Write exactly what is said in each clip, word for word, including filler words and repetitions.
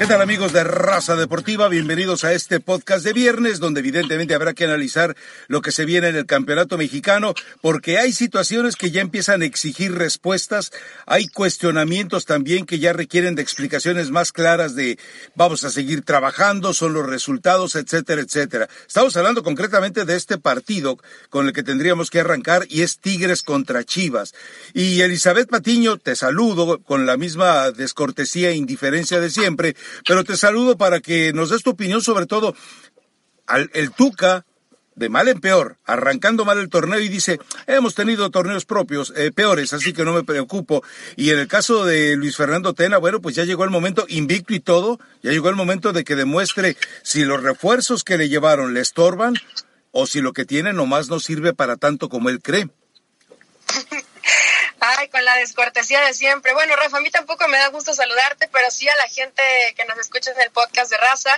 ¿Qué tal, amigos de Raza Deportiva? Bienvenidos a este podcast de viernes, donde evidentemente habrá que analizar lo que se viene en el campeonato mexicano, porque hay situaciones que ya empiezan a exigir respuestas, hay cuestionamientos también que ya requieren de explicaciones más claras de vamos a seguir trabajando, son los resultados, etcétera, etcétera. Estamos hablando concretamente de este partido con el que tendríamos que arrancar, y es Tigres contra Chivas. Y Elizabeth Patiño, te saludo con la misma descortesía e indiferencia de siempre, pero te saludo para que nos des tu opinión, sobre todo al, el Tuca, de mal en peor, arrancando mal el torneo, y dice, hemos tenido torneos propios, eh, peores, así que no me preocupo. Y en el caso de Luis Fernando Tena, bueno, pues ya llegó el momento, invicto y todo, ya llegó el momento de que demuestre si los refuerzos que le llevaron le estorban, o si lo que tiene nomás no sirve para tanto como él cree. Ay, con la descortesía de siempre. Bueno, Rafa, a mí tampoco me da gusto saludarte, pero sí a la gente que nos escucha en el podcast de Raza.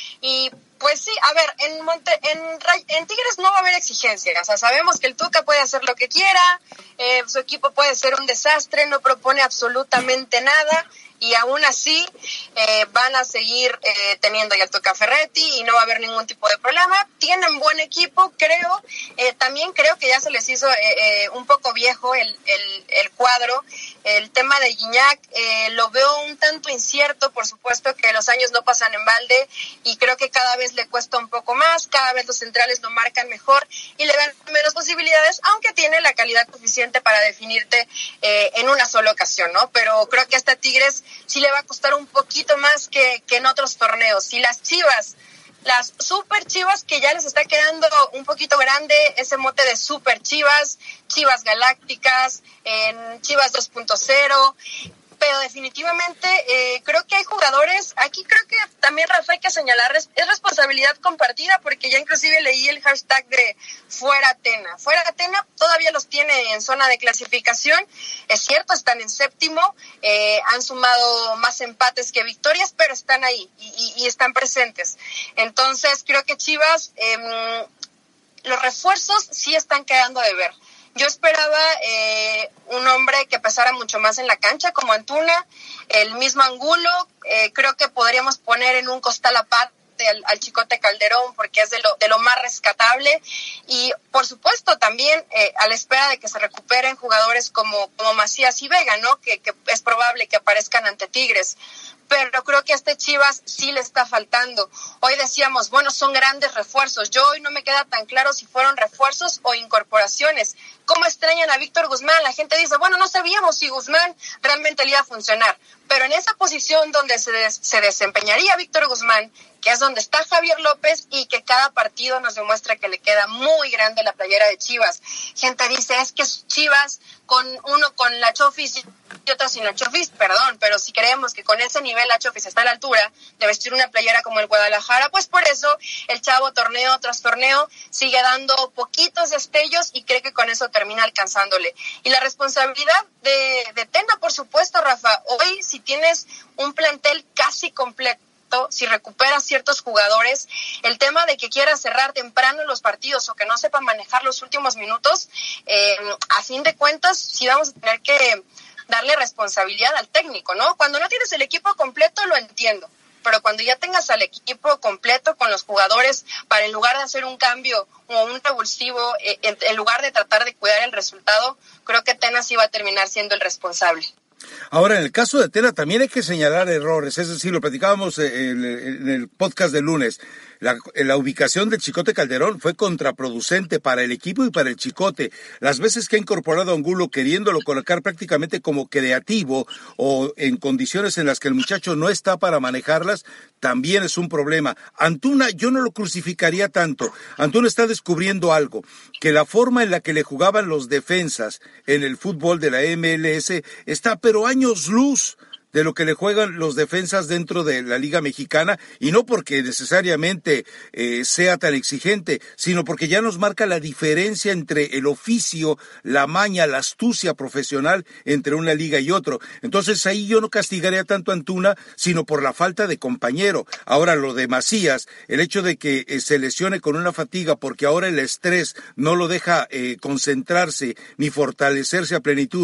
Y pues sí, a ver, en Monte, en, en Tigres no va a haber exigencias. O sea, sabemos que el Tuca puede hacer lo que quiera, eh, su equipo puede ser un desastre, no propone absolutamente nada. Y aún así eh, van a seguir eh, teniendo ya el Tuca Ferretti y no va a haber ningún tipo de problema. Tienen buen equipo, creo. Eh, también creo que ya se les hizo eh, eh, un poco viejo el, el, el cuadro. El tema de Gignac eh, lo veo un tanto incierto. Por supuesto que los años no pasan en balde y creo que cada vez le cuesta un poco más. Cada vez los centrales lo marcan mejor y le dan menos posibilidades, aunque tiene la calidad suficiente para definirte eh, en una sola ocasión, ¿no? Pero creo que hasta Tigres sí le va a costar un poquito más que, que en otros torneos. Y las Chivas, las Super Chivas, que ya les está quedando un poquito grande ese mote de Super Chivas, Chivas Galácticas, en Chivas dos punto cero, pero definitivamente eh, creo que hay jugadores, aquí creo que también, Rafa, hay que señalar, es, es responsabilidad compartida, porque ya inclusive leí el hashtag de Fuera Tena. Fuera Tena todavía los tiene en zona de clasificación, es cierto, están en séptimo, eh, han sumado más empates que victorias, pero están ahí y, y, y están presentes. Entonces creo que Chivas, eh, los refuerzos sí están quedando de ver. Yo esperaba eh, un hombre que pesara mucho más en la cancha, como Antuna, el mismo Angulo. Eh, creo que podríamos poner en un costal aparte al, al Chicote Calderón, porque es de lo, de lo más rescatable. Y, por supuesto, también eh, a la espera de que se recuperen jugadores como, como Macías y Vega, ¿no? Que, que es probable que aparezcan ante Tigres. Pero creo que a este Chivas sí le está faltando. Hoy decíamos, bueno, son grandes refuerzos. Yo hoy no me queda tan claro si fueron refuerzos o incorporaciones. ¿Cómo extrañan a Víctor Guzmán? La gente dice, bueno, no sabíamos si Guzmán realmente le iba a funcionar. Pero en esa posición donde se, des- se desempeñaría Víctor Guzmán, que es donde está Javier López, y que cada partido nos demuestra que le queda muy grande la playera de Chivas. Gente dice, es que Chivas, con uno con la Chofis y otro sin la Chofis, perdón, pero si creemos que con ese nivel la Chofis está a la altura de vestir una playera como el Guadalajara, pues por eso el chavo torneo tras torneo sigue dando poquitos destellos y cree que con eso termina alcanzándole. Y la responsabilidad de, de Tena, por supuesto, Rafa, hoy si tienes un plantel casi completo, si recuperas ciertos jugadores, el tema de que quiera cerrar temprano los partidos o que no sepa manejar los últimos minutos, eh, a fin de cuentas, sí vamos a tener que darle responsabilidad al técnico, ¿no? Cuando no tienes el equipo completo, lo entiendo, pero cuando ya tengas al equipo completo con los jugadores, para en lugar de hacer un cambio o un revulsivo, eh, en, en lugar de tratar de cuidar el resultado, creo que Tena sí va a terminar siendo el responsable. Ahora, en el caso de Tena también hay que señalar errores, es decir, lo platicábamos en el, en el podcast del lunes. La, la ubicación del Chicote Calderón fue contraproducente para el equipo y para el Chicote. Las veces que ha incorporado a Angulo queriéndolo colocar prácticamente como creativo o en condiciones en las que el muchacho no está para manejarlas, también es un problema. Antuna yo no lo crucificaría tanto. Antuna está descubriendo algo, que la forma en la que le jugaban los defensas en el fútbol de la M L S está pero años luz de lo que le juegan los defensas dentro de la Liga Mexicana, y no porque necesariamente eh, sea tan exigente, sino porque ya nos marca la diferencia entre el oficio, la maña, la astucia profesional entre una liga y otro. Entonces ahí yo no castigaría tanto a Antuna, sino por la falta de compañero. Ahora lo de Macías, el hecho de que eh, se lesione con una fatiga porque ahora el estrés no lo deja eh, concentrarse ni fortalecerse a plenitud,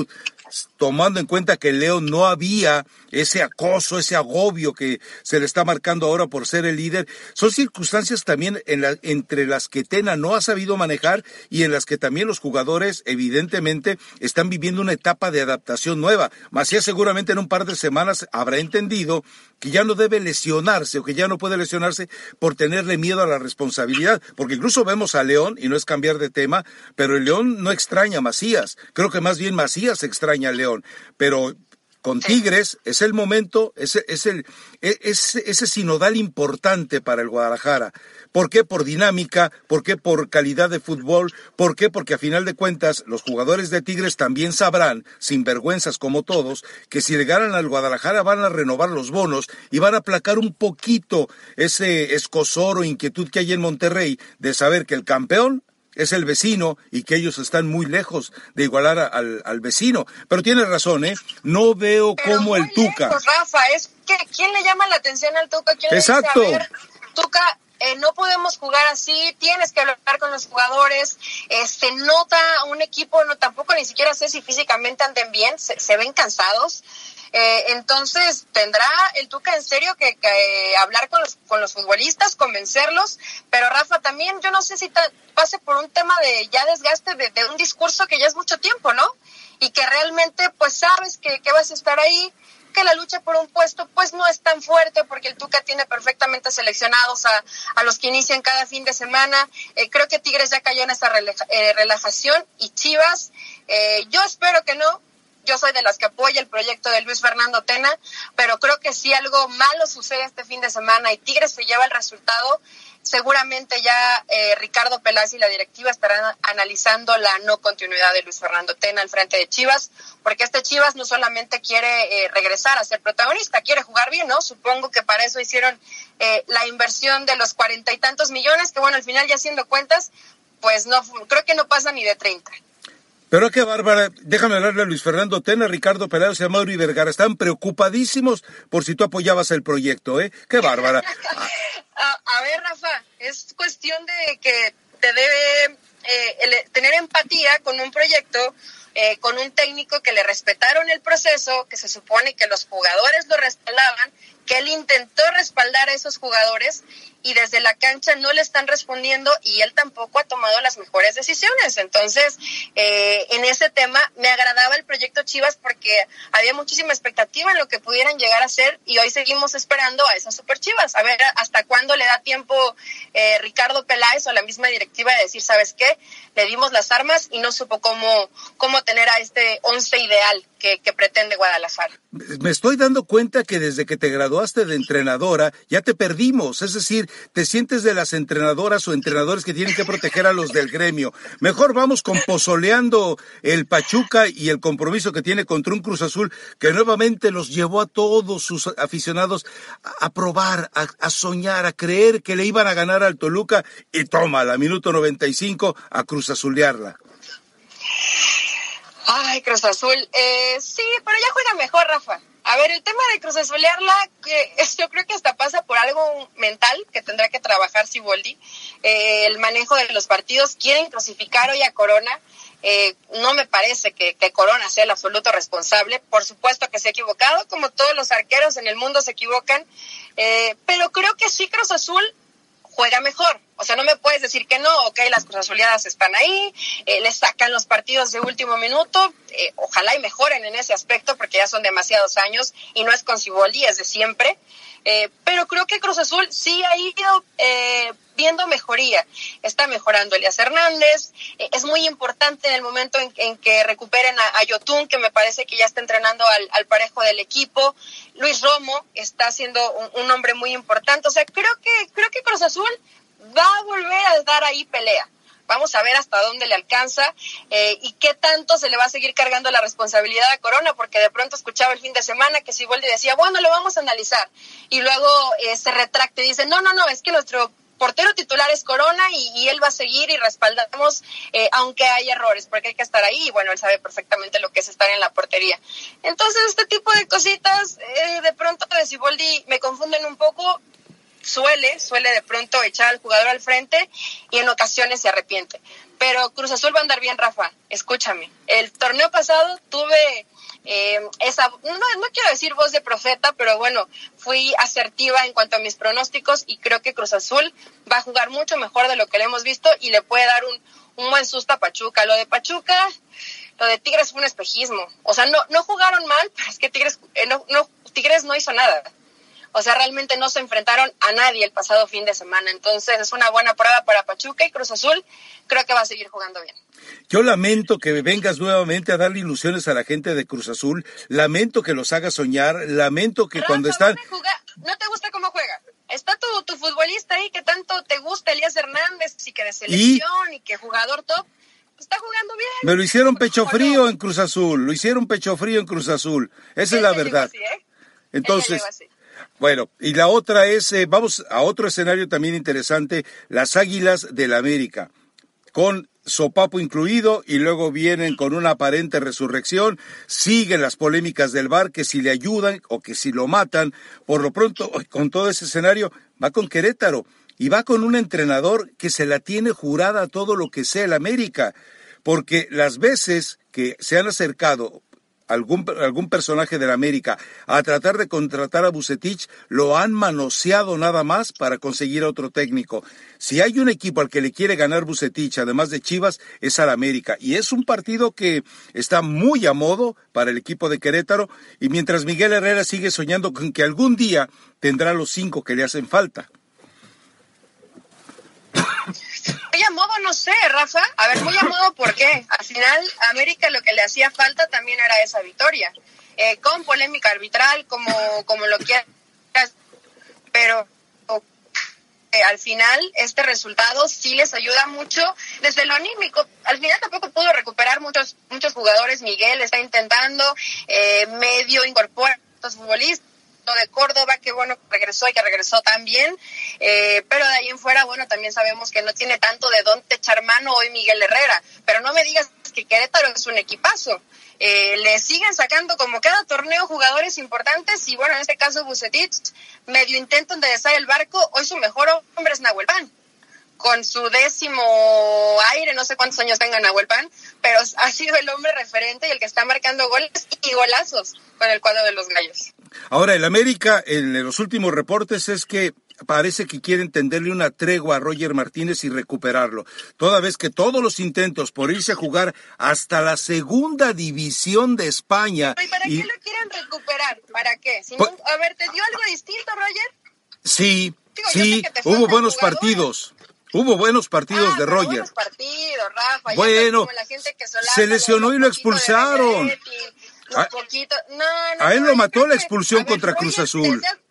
tomando en cuenta que en León no había ese acoso, ese agobio que se le está marcando ahora por ser el líder. Son circunstancias también en la, entre las que Tena no ha sabido manejar y en las que también los jugadores evidentemente están viviendo una etapa de adaptación nueva. Macías seguramente en un par de semanas habrá entendido que ya no debe lesionarse o que ya no puede lesionarse por tenerle miedo a la responsabilidad, porque incluso vemos a León, y no es cambiar de tema, pero el León no extraña a Macías, creo que más bien Macías extraña a León, pero con Tigres es el momento, es, es el es, ese sinodal importante para el Guadalajara. ¿Por qué? Por dinámica, ¿por qué? Por calidad de fútbol, ¿por qué? Porque a final de cuentas los jugadores de Tigres también sabrán, sin vergüenzas como todos, que si le ganan al Guadalajara van a renovar los bonos y van a aplacar un poquito ese escozor o inquietud que hay en Monterrey de saber que el campeón es el vecino y que ellos están muy lejos de igualar a, al, al vecino. Pero tienes razón, ¿eh? No veo Pero cómo el Tuca... Lejos, Rafa, es que ¿quién le llama la atención al Tuca? ¿Quién Exacto. Le dice, a ver, Tuca, eh, no podemos jugar así, tienes que hablar con los jugadores, eh, se nota un equipo, no tampoco ni siquiera sé si físicamente anden bien, se, se ven cansados. Eh, entonces, ¿tendrá el Tuca en serio que, que eh, hablar con los, con los futbolistas, convencerlos? Pero Rafa, también yo no sé si ta, pase por un tema de ya desgaste de, de un discurso que ya es mucho tiempo, ¿no? Y que realmente pues sabes que, que vas a estar ahí, que la lucha por un puesto pues no es tan fuerte porque el Tuca tiene perfectamente seleccionados a, a los que inician cada fin de semana. Eh, creo que Tigres ya cayó en esa relaja, eh, relajación y Chivas, eh, yo espero que no. Yo soy de las que apoya el proyecto de Luis Fernando Tena, pero creo que si algo malo sucede este fin de semana y Tigres se lleva el resultado, seguramente ya eh, Ricardo Peláez y la directiva estarán analizando la no continuidad de Luis Fernando Tena al frente de Chivas, porque este Chivas no solamente quiere eh, regresar a ser protagonista, quiere jugar bien, ¿no? Supongo que para eso hicieron eh, la inversión de los cuarenta y tantos millones, que bueno, al final ya haciendo cuentas, pues no, creo que no pasa ni de treinta. Pero qué bárbara, déjame hablarle a Luis Fernando Tena, Ricardo Peláez y a Mauri Vergara. Están preocupadísimos por si tú apoyabas el proyecto, ¿eh? Qué bárbara. a, a ver, Rafa, es cuestión de que te debe eh, el, tener empatía con un proyecto, eh, con un técnico que le respetaron el proceso, que se supone que los jugadores lo respaldaban, que él intentó respaldar a esos jugadores y desde la cancha no le están respondiendo y él tampoco ha tomado las mejores decisiones. Entonces, eh, en ese tema me agradaba el proyecto Chivas porque había muchísima expectativa en lo que pudieran llegar a ser y hoy seguimos esperando a esas super Chivas. A ver hasta cuándo le da tiempo eh, Ricardo Peláez o la misma directiva de decir, ¿sabes qué? Le dimos las armas y no supo cómo, cómo tener a este once ideal que, que pretende Guadalajara. Me estoy dando cuenta que desde que te graduaste de entrenadora ya te perdimos, es decir, te sientes de las entrenadoras o entrenadores que tienen que proteger a los del gremio. Mejor vamos con pozoleando el Pachuca y el compromiso que tiene contra un Cruz Azul que nuevamente los llevó a todos sus aficionados a, a probar, a, a soñar, a creer que le iban a ganar al Toluca y toma, a minuto noventa y cinco a Cruz Azulearla. Ay, Cruz Azul, eh, sí, pero ya juega mejor, Rafa. A ver, el tema de Cruz Azulearla, que yo creo que hasta pasa por algo mental que tendrá que trabajar Siboldi, eh, el manejo de los partidos. Quieren clasificar hoy a Corona, eh, no me parece que, que Corona sea el absoluto responsable, por supuesto que se ha equivocado, como todos los arqueros en el mundo se equivocan, eh, pero creo que sí Cruz Azul juega mejor. O sea, no me puedes decir que no, ok, las Cruz Azuleadas están ahí, eh, les sacan los partidos de último minuto, eh, ojalá y mejoren en ese aspecto porque ya son demasiados años y no es con Siboldi, es de siempre, eh, pero creo que Cruz Azul sí ha ido eh, viendo mejoría, está mejorando Elías Hernández, eh, es muy importante en el momento en, en que recuperen a, a Yotun, que me parece que ya está entrenando al, al parejo del equipo, Luis Romo está siendo un, un hombre muy importante, o sea, creo que, creo que Cruz Azul va a volver a dar ahí pelea. Vamos a ver hasta dónde le alcanza eh, y qué tanto se le va a seguir cargando la responsabilidad a Corona, porque de pronto escuchaba el fin de semana que Siboldi decía, bueno, lo vamos a analizar, y luego eh, se retracta y dice, no, no, no, es que nuestro portero titular es Corona y, y él va a seguir y respaldamos eh, aunque hay errores, porque hay que estar ahí y bueno, él sabe perfectamente lo que es estar en la portería. Entonces este tipo de cositas eh, de pronto de Siboldi me confunden un poco. suele, suele de pronto echar al jugador al frente y en ocasiones se arrepiente. Pero Cruz Azul va a andar bien, Rafa, escúchame. El torneo pasado tuve eh, esa, no, no quiero decir voz de profeta, pero bueno, fui asertiva en cuanto a mis pronósticos y creo que Cruz Azul va a jugar mucho mejor de lo que le hemos visto y le puede dar un, un buen susto a Pachuca. Lo de Pachuca, lo de Tigres fue un espejismo. O sea, no, no jugaron mal, pero es que Tigres, eh, no, no, Tigres no hizo nada. O sea, realmente no se enfrentaron a nadie el pasado fin de semana. Entonces, es una buena prueba para Pachuca y Cruz Azul creo que va a seguir jugando bien. Yo lamento que vengas nuevamente a darle ilusiones a la gente de Cruz Azul. Lamento que los hagas soñar. Lamento que Rafa, cuando están... ¿no te gusta cómo juega? Está tu, tu futbolista ahí que tanto te gusta, Elías Hernández, y que de selección y, y que jugador top. Está jugando bien. Me lo hicieron pecho frío en Cruz Azul. Lo hicieron pecho frío en Cruz Azul. Esa es la verdad. Así, ¿eh? Entonces... Bueno, y la otra es, eh, vamos a otro escenario también interesante, las Águilas del América, con sopapo incluido, y luego vienen con una aparente resurrección, siguen las polémicas del V A R, que si le ayudan o que si lo matan. Por lo pronto, con todo ese escenario, va con Querétaro, y va con un entrenador que se la tiene jurada a todo lo que sea el América, porque las veces que se han acercado algún algún personaje de la América a tratar de contratar a Vucetich, lo han manoseado nada más para conseguir a otro técnico. Si hay un equipo al que le quiere ganar Vucetich, además de Chivas, es al América, y es un partido que está muy a modo para el equipo de Querétaro, y mientras Miguel Herrera sigue soñando con que algún día tendrá los cinco que le hacen falta. Muy a modo, no sé, Rafa. A ver, muy a modo, ¿por qué? Al final, a América lo que le hacía falta también era esa victoria. Eh, con polémica arbitral, como, como lo quieras. Pero eh, al final, este resultado sí les ayuda mucho desde lo anímico. Al final tampoco pudo recuperar muchos, muchos jugadores. Miguel está intentando eh, medio incorporar a estos futbolistas. De Córdoba, que bueno, regresó y que regresó tan bien, eh, pero de ahí en fuera, bueno, también sabemos que no tiene tanto de dónde echar mano hoy Miguel Herrera, pero no me digas que Querétaro es un equipazo. Eh, le siguen sacando como cada torneo jugadores importantes, y bueno, en este caso Vucetich, medio intento enderezar el barco. Hoy su mejor hombre es Nahuel Pan, con su décimo aire, no sé cuántos años tenga Nahuel Pan, pero ha sido el hombre referente y el que está marcando goles y golazos con el cuadro de los Gallos. Ahora, el América, en los últimos reportes, es que parece que quieren tenderle una tregua a Roger Martínez y recuperarlo, toda vez que todos los intentos por irse a jugar hasta la segunda división de España... ¿Y para y... qué lo quieren recuperar? ¿Para qué? Si no, a ver, ¿te dio algo distinto, Roger? Sí, Digo, sí, hubo buenos partidos. Hubo buenos partidos ah, de Roger. Buenos partidos, Rafa. Bueno, como la gente que solapa, se lesionó y lo expulsaron. A, poquito. No, no, a él no, lo mató la expulsión ver, contra Roger, Cruz Azul. Desde,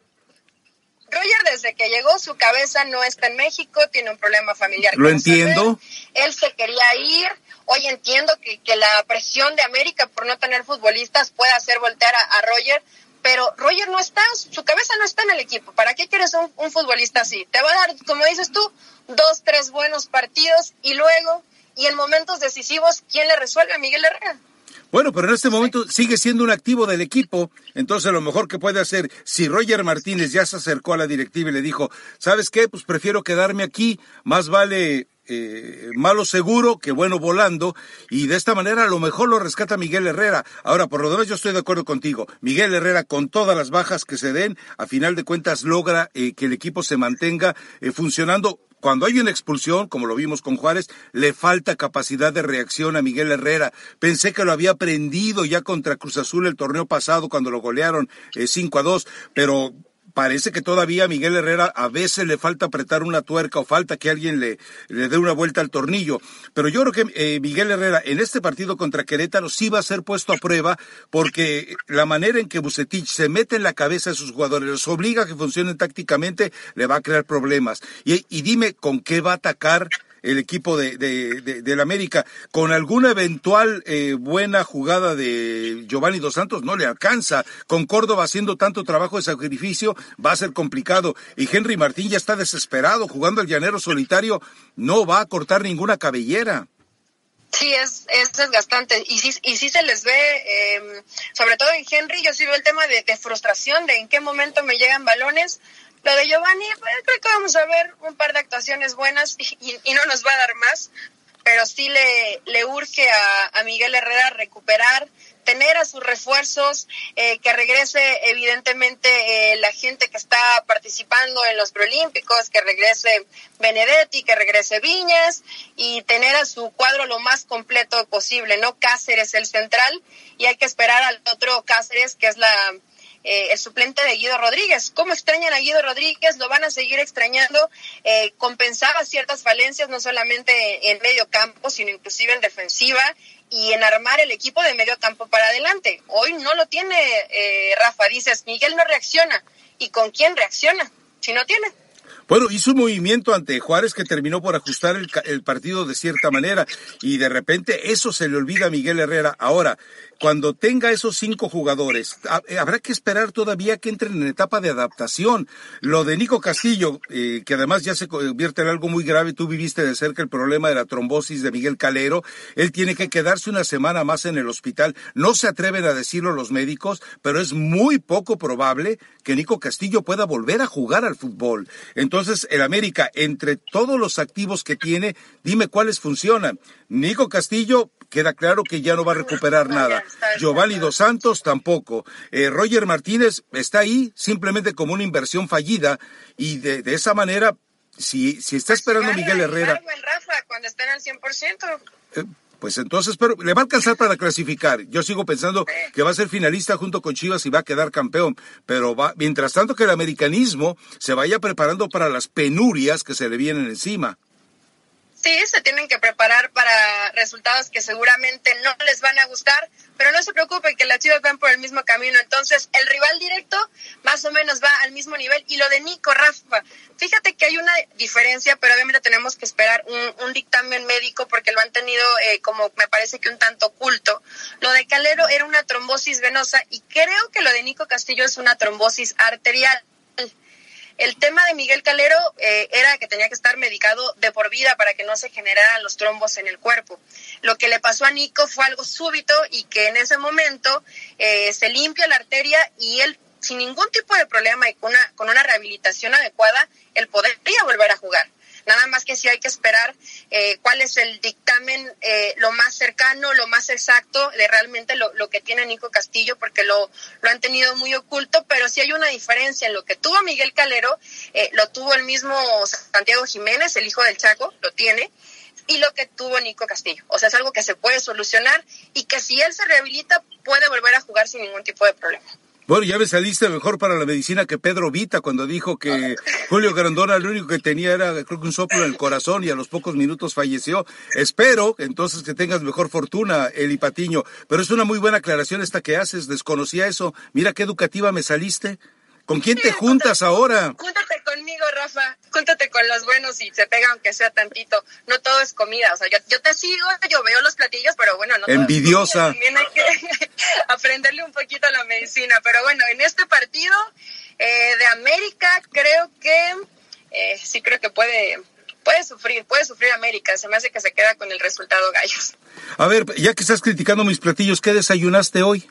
Roger, desde que llegó, su cabeza no está en México, tiene un problema familiar. Lo entiendo. Él se quería ir. Hoy entiendo que, que la presión de América por no tener futbolistas puede hacer voltear a, a Roger, pero Roger no está, su cabeza no está en el equipo. ¿Para qué quieres un, un futbolista así? Te va a dar, como dices tú, dos, tres buenos partidos y luego, y en momentos decisivos, ¿quién le resuelve? A Miguel Herrera. Bueno, pero en este momento sigue siendo un activo del equipo, entonces lo mejor que puede hacer, si Roger Martínez ya se acercó a la directiva y le dijo, ¿sabes qué? Pues prefiero quedarme aquí, más vale eh, malo seguro que bueno volando, y de esta manera a lo mejor lo rescata Miguel Herrera. Ahora, por lo demás yo estoy de acuerdo contigo, Miguel Herrera, con todas las bajas que se den, a final de cuentas logra eh, que el equipo se mantenga eh, funcionando. Cuando hay una expulsión, como lo vimos con Juárez, le falta capacidad de reacción a Miguel Herrera. Pensé que lo había aprendido ya contra Cruz Azul el torneo pasado cuando lo golearon eh, cinco a dos, pero parece que todavía a Miguel Herrera a veces le falta apretar una tuerca o falta que alguien le, le dé una vuelta al tornillo. Pero yo creo que eh, Miguel Herrera en este partido contra Querétaro sí va a ser puesto a prueba, porque la manera en que Vucetich se mete en la cabeza de sus jugadores, los obliga a que funcionen tácticamente, le va a crear problemas. Y, y dime con qué va a atacar el equipo de, de, de, del América. Con alguna eventual eh, buena jugada de Giovanni Dos Santos no le alcanza. Con Córdoba haciendo tanto trabajo de sacrificio va a ser complicado. Y Henry Martín ya está desesperado, jugando el llanero solitario, no va a cortar ninguna cabellera. Sí, es, es desgastante, y sí, y sí se les ve, eh, sobre todo en Henry, yo sí veo el tema de, de frustración, de en qué momento me llegan balones, Lo de Giovanni, pues, creo que vamos a ver un par de actuaciones buenas y, y, y no nos va a dar más, pero sí le, le urge a, a Miguel Herrera recuperar, tener a sus refuerzos, eh, que regrese evidentemente eh, la gente que está participando en los preolímpicos, que regrese Benedetti, que regrese Viñas y tener a su cuadro lo más completo posible, ¿no? Cáceres el central y hay que esperar al otro Cáceres que es la eh, el suplente de Guido Rodríguez. ¿Cómo extrañan a Guido Rodríguez? Lo van a seguir extrañando. Eh, compensaba ciertas falencias no solamente en medio campo, sino inclusive en defensiva y en armar el equipo de medio campo para adelante. Hoy no lo tiene, eh, Rafa. Dices, Miguel no reacciona. ¿Y con quién reacciona si no tiene? Bueno, hizo un movimiento ante Juárez que terminó por ajustar el, el partido de cierta manera y de repente eso se le olvida a Miguel Herrera. Ahora, cuando tenga esos cinco jugadores, habrá que esperar todavía que entren en etapa de adaptación. Lo de Nico Castillo, eh, que además ya se convierte en algo muy grave, tú viviste de cerca el problema de la trombosis de Miguel Calero, él tiene que quedarse una semana más en el hospital. No se atreven a decirlo los médicos, pero es muy poco probable que Nico Castillo pueda volver a jugar al fútbol. Entonces, el América, entre todos los activos que tiene, dime cuáles funcionan. Nico Castillo, queda claro que ya no va a recuperar nada. Giovanni Dos Santos tampoco. Eh, Roger Martínez está ahí simplemente como una inversión fallida y de, de esa manera, si, si está esperando Miguel Herrera... Rafa, cuando estén al cien por ciento. Eh, pues entonces, pero le va a alcanzar para clasificar. Yo sigo pensando que va a ser finalista junto con Chivas y va a quedar campeón. Pero va, mientras tanto que el americanismo se vaya preparando para las penurias que se le vienen encima. Sí, se tienen que preparar para resultados que seguramente no les van a gustar, pero no se preocupen que las Chivas van por el mismo camino. Entonces, el rival directo más o menos va al mismo nivel. Y lo de Nico, Rafa, fíjate que hay una diferencia, pero obviamente tenemos que esperar un, un dictamen médico porque lo han tenido eh, como me parece que un tanto oculto. Lo de Calero era una trombosis venosa y creo que lo de Nico Castillo es una trombosis arterial. El tema de Miguel Calero eh, era que tenía que estar medicado de por vida para que no se generaran los trombos en el cuerpo. Lo que le pasó a Nico fue algo súbito y que en ese momento eh, se limpia la arteria y él, sin ningún tipo de problema y con una, con una rehabilitación adecuada, él podría volver a jugar. Nada más que sí hay que esperar eh, cuál es el dictamen eh, lo más cercano, lo más exacto de realmente lo, lo que tiene Nico Castillo, porque lo, lo han tenido muy oculto, pero sí hay una diferencia en lo que tuvo Miguel Calero, eh, lo tuvo el mismo Santiago Jiménez, el hijo del Chaco, lo tiene, y lo que tuvo Nico Castillo. O sea, es algo que se puede solucionar y que si él se rehabilita puede volver a jugar sin ningún tipo de problema. Bueno, ya me saliste mejor para la medicina que Pedro Vita cuando dijo que Julio Grondona lo único que tenía era, creo que un soplo en el corazón y a los pocos minutos falleció. Espero entonces que tengas mejor fortuna, Eli Patiño. Pero es una muy buena aclaración esta que haces, desconocía eso. Mira qué educativa me saliste. ¿Con quién te juntas ahora? Júntate conmigo, Rafa. Júntate con los buenos y se pega aunque sea tantito. No todo es comida. O sea, yo, yo te sigo, yo veo los platillos, pero bueno, no todo envidiosa. Es comida. También hay que aprenderle un poquito a la medicina. Pero bueno, en este partido eh, de América creo que eh, sí creo que puede... Puede sufrir, puede sufrir América. Se me hace que se queda con el resultado Gallos. A ver, ya que estás criticando mis platillos, ¿qué desayunaste hoy?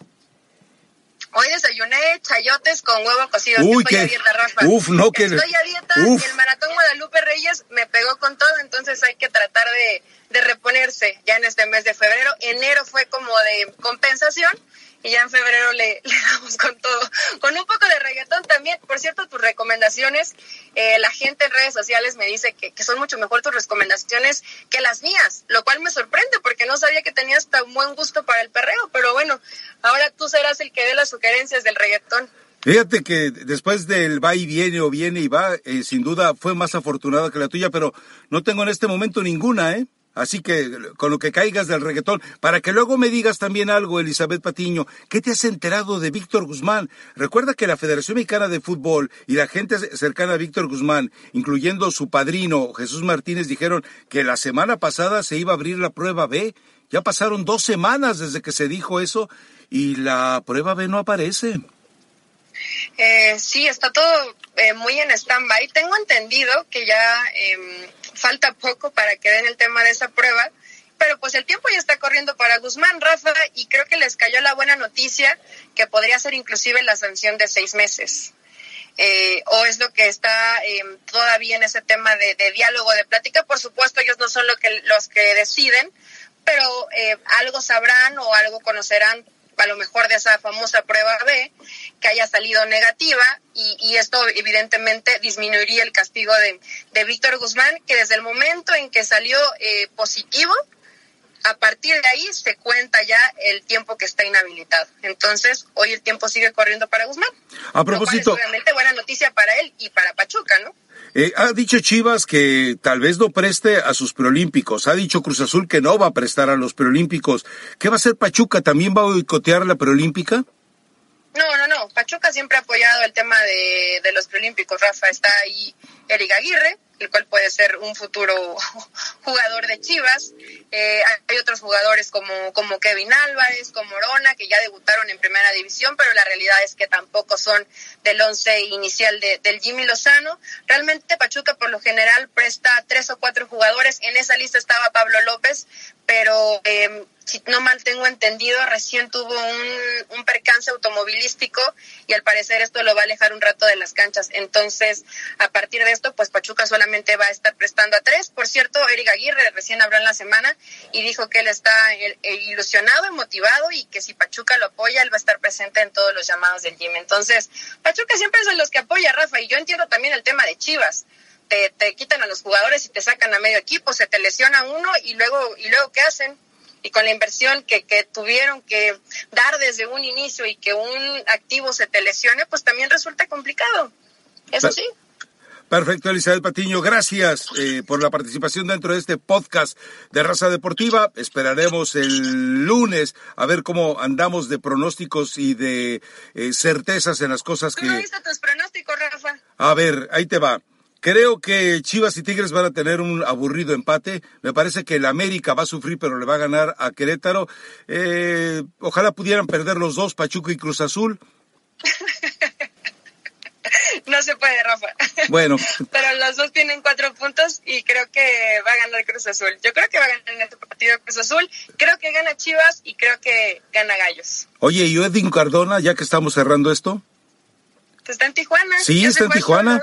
Hoy desayuné chayotes con huevo cocido. Uy, Estoy qué... a dieta, Rafa. Uf, no, que... Estoy a dieta Uf. y el Maratón Guadalupe Reyes me pegó con todo, entonces hay que tratar de, de reponerse ya en este mes de febrero. Enero fue como de compensación y ya en febrero le, le damos con todo. Con un poco de reggaetón también. Por cierto, tus recomendaciones, eh, la gente en redes sociales me dice que, que son mucho mejor tus recomendaciones que las mías, lo cual me sorprende porque no sabía que tenías tan buen gusto para el perreo, pero bueno, ahora tú serás el que dé las sugerencias del reggaetón. Fíjate que después del va y viene o viene y va, eh, sin duda fue más afortunada que la tuya, pero no tengo en este momento ninguna, ¿eh? Así que con lo que caigas del reggaetón, para que luego me digas también algo, Elizabeth Patiño, ¿qué te has enterado de Víctor Guzmán? Recuerda que la Federación Mexicana de Fútbol y la gente cercana a Víctor Guzmán, incluyendo su padrino Jesús Martínez, dijeron que la semana pasada se iba a abrir la prueba B. Ya pasaron dos semanas desde que se dijo eso y la prueba B no aparece. Eh, sí, está todo eh, muy en stand-by. Tengo entendido que ya eh, falta poco para que den el tema de esa prueba, pero pues el tiempo ya está corriendo para Guzmán, Rafa, y creo que les cayó la buena noticia que podría ser inclusive la sanción de seis meses. Eh, o es lo que está eh, todavía en ese tema de, de diálogo, de plática. Por supuesto, ellos no son lo que, los que deciden, pero eh, algo sabrán o algo conocerán, a lo mejor de esa famosa prueba B, que haya salido negativa, y, y esto evidentemente disminuiría el castigo de, de Víctor Guzmán, que desde el momento en que salió eh, positivo, a partir de ahí se cuenta ya el tiempo que está inhabilitado. Entonces, hoy el tiempo sigue corriendo para Guzmán. A propósito, lo cual es obviamente buena noticia para él y para Pachuca, ¿no? Eh, ha dicho Chivas que tal vez no preste a sus preolímpicos. Ha dicho Cruz Azul que no va a prestar a los preolímpicos. ¿Qué va a hacer Pachuca? ¿También va a boicotear la preolímpica? No, no, no. Pachuca siempre ha apoyado el tema de, de los preolímpicos, Rafa. Está ahí Eric Aguirre, el cual puede ser un futuro jugador de Chivas. Eh, hay otros jugadores como, como Kevin Álvarez, como Orona, que ya debutaron en primera división, pero la realidad es que tampoco son del once inicial de, del Jimmy Lozano. Realmente Pachuca por lo general presta tres o cuatro jugadores. En esa lista estaba Pablo López, pero eh, si no mal tengo entendido, recién tuvo un, un percance automovilístico y al parecer esto lo va a alejar un rato de las canchas. Entonces, a partir de esto, pues Pachuca solamente va a estar prestando a tres. Por cierto, Eric Aguirre recién habló en la semana y dijo que él está el, el ilusionado y motivado, y que si Pachuca lo apoya, él va a estar presente en todos los llamados del Jimmy. Entonces, Pachuca siempre es de los que apoya, Rafa, y yo entiendo también el tema de Chivas. Te, te quitan a los jugadores y te sacan a medio equipo, se te lesiona uno y luego, y luego ¿qué hacen? Y con la inversión que, que tuvieron que dar desde un inicio y que un activo se te lesione, pues también resulta complicado. Eso sí. Perfecto, Elizabeth Patiño, gracias eh, por la participación dentro de este podcast de Raza Deportiva. Esperaremos el lunes a ver cómo andamos de pronósticos y de eh, certezas en las cosas que... ¿Tú no viste tus pronósticos, Rafa? A ver, ahí te va. Creo que Chivas y Tigres van a tener un aburrido empate. Me parece que el América va a sufrir, pero le va a ganar a Querétaro. Eh, ojalá pudieran perder los dos, Pachuca y Cruz Azul. No se puede, Rafa. Bueno. Pero los dos tienen cuatro puntos y creo que va a ganar Cruz Azul. Yo creo que va a ganar en este partido Cruz Azul. Creo que gana Chivas y creo que gana Gallos. Oye, ¿y Edwin Cardona, ya que estamos cerrando esto? Está en Tijuana. Sí, está en Tijuana.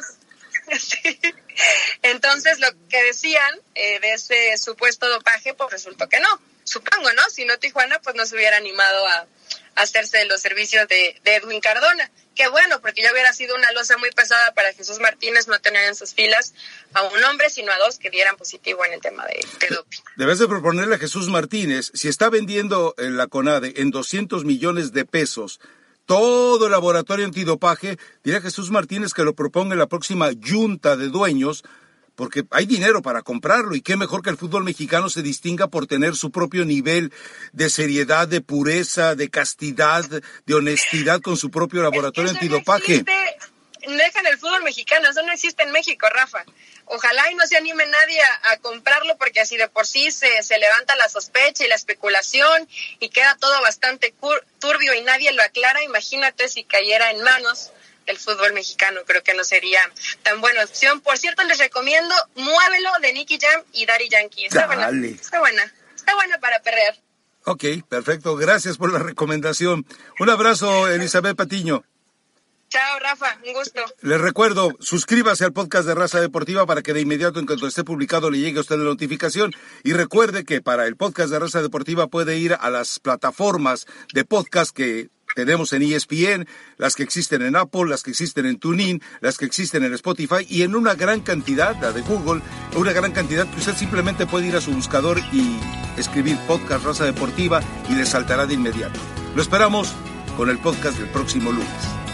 Sí. Entonces, lo que decían eh, de ese supuesto dopaje, pues resultó que no. Supongo, ¿no? Si no, Tijuana, pues no se hubiera animado a, a hacerse de los servicios de, de Edwin Cardona. Qué bueno, porque ya hubiera sido una losa muy pesada para Jesús Martínez no tener en sus filas a un hombre, sino a dos que dieran positivo en el tema de, de doping. Debes de proponerle a Jesús Martínez, si está vendiendo en la CONADE en doscientos millones de pesos todo el laboratorio antidopaje, dirá Jesús Martínez que lo proponga en la próxima junta de dueños, porque hay dinero para comprarlo, y qué mejor que el fútbol mexicano se distinga por tener su propio nivel de seriedad, de pureza, de castidad, de honestidad con su propio laboratorio eso antidopaje. No existe, dejan el fútbol mexicano, eso no existe en México, Rafa. Ojalá y no se anime nadie a, a comprarlo, porque así de por sí se, se levanta la sospecha y la especulación y queda todo bastante cur, turbio y nadie lo aclara. Imagínate si cayera en manos del fútbol mexicano, creo que no sería tan buena opción. Por cierto, les recomiendo Muévelo de Nicky Jam y Daddy Yankee. Está Dale. buena, está buena, está buena para perrear. Ok, perfecto, gracias por la recomendación. Un abrazo, Elizabeth Patiño. Chao, Rafa, un gusto. Les recuerdo, suscríbase al podcast de Raza Deportiva para que de inmediato, en cuanto esté publicado, le llegue a usted la notificación. Y recuerde que para el podcast de Raza Deportiva puede ir a las plataformas de podcast que tenemos en E S P N, las que existen en Apple, las que existen en TuneIn, las que existen en Spotify y en una gran cantidad, la de Google, una gran cantidad que usted simplemente puede ir a su buscador y escribir podcast Raza Deportiva y le saltará de inmediato. Lo esperamos con el podcast del próximo lunes.